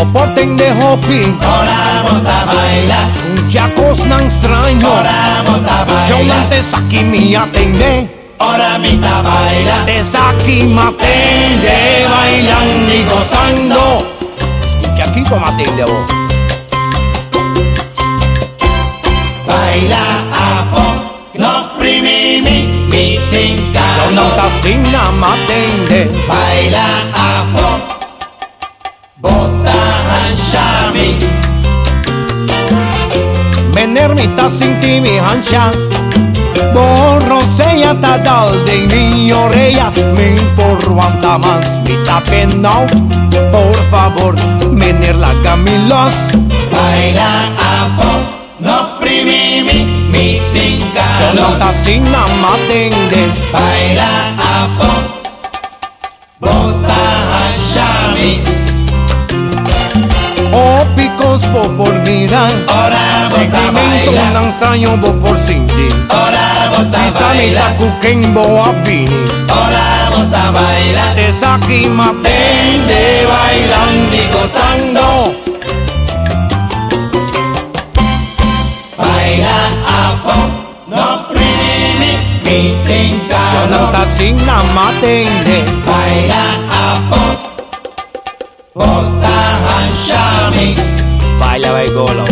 Soporten de hopi. Ora bota baila. Chacos nang extraño. Ora bota Yo baila. antes aquí me atende. Ora mita baila. Desde aquí me atende. Bailando y gozando. Escucha aquí como atende vos. Baila a fo. No primi mi tinca. Yo no tasina me atende. Baila a fo. Bota hanshami. Mener mi tasinti mi hansha. Borro sella ta dal de mi orella. Me importa más mi tapen out. Por favor, mener la gamilos. Baila a fo. No primi mi tinca. Yo no tasina me atende. Baila a fo. Bota hanshami. Oh, picos bo por mirar. Ora bota Sentimiento baila. non extraño bo por sentir. Ora bota Pisami baila. ta kuken bo abini. Ora bota baila. Desde aquí me atende. Bailando y gozando. Baila a fo. No primi mi tinca. Yo no tasina me atende. Baila a fo. Bota hanshami. Baila baigolo.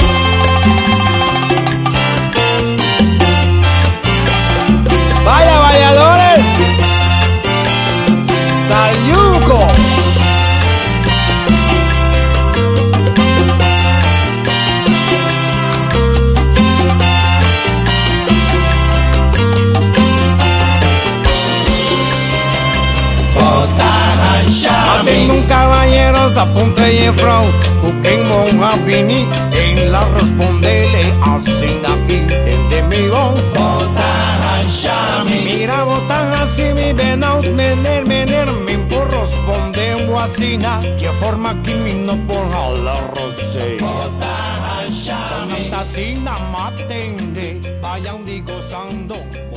Vaya bailadores. Sayuco. Bota hanshami. Tengo un caballero da punta y frau. Kuken mon abini. En la respondele así aquí. Tende mi voz. Bota hanshami. Mira botan así mi venaut mener mi por responder guasina. Que forma que mi no por la rosé. Bota hanshami. Tasina matende, vayan gozando.